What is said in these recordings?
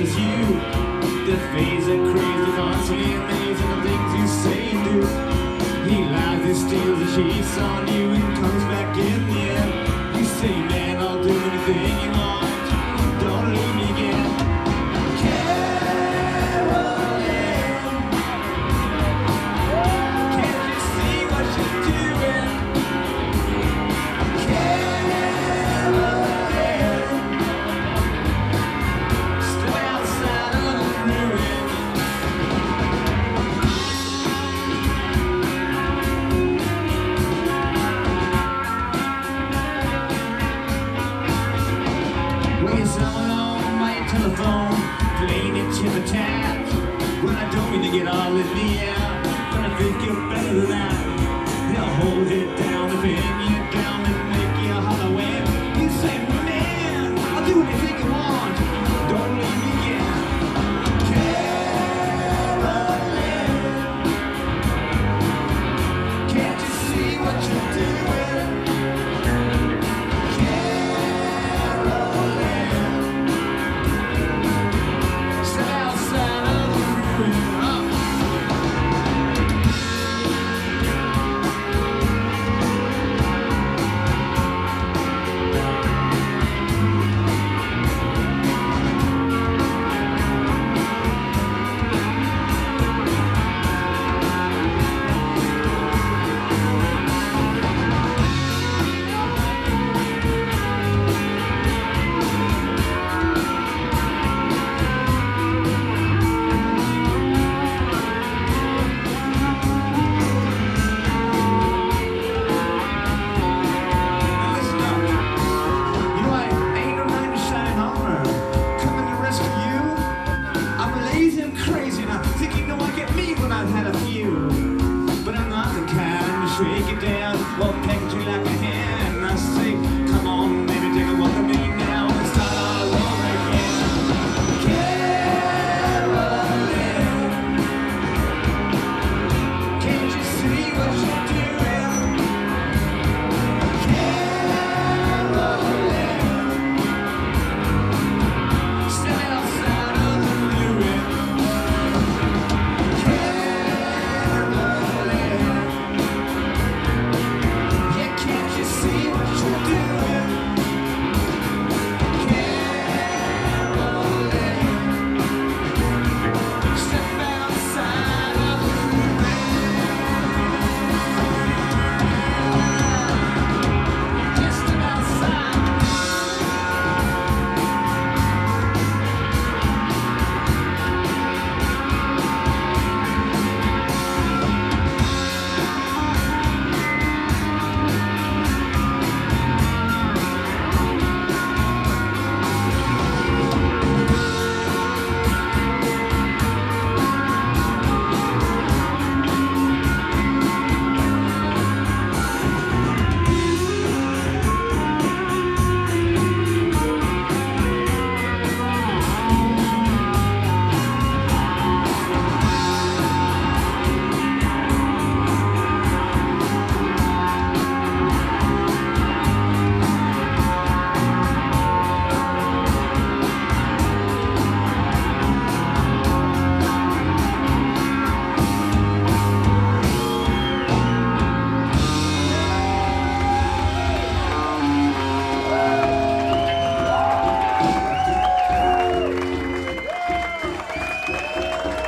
is you. The phase of crazy, constantly amazing the things you say and do. He lies, he steals, he cheats on you and comes back in the end. You say, man, I'll do anything you want. Don't leave me again. Someone on my telephone playing it tip a tap. When I don't mean to get all in the air, but I think you're better than that. They'll hold it down, they pin you down and make you hollow when you say, man, I'll do anything you want. Don't leave me again. Caroline, can't you see what you're doing? Shake it down, well, package you like a hand. I say, come on, baby, take a walk with me now and start all over again. Caroline, can't you see what you're doing? Caroline, stand outside of the ruin.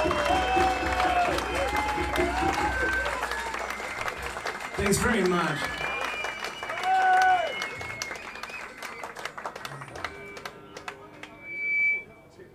Thanks very much.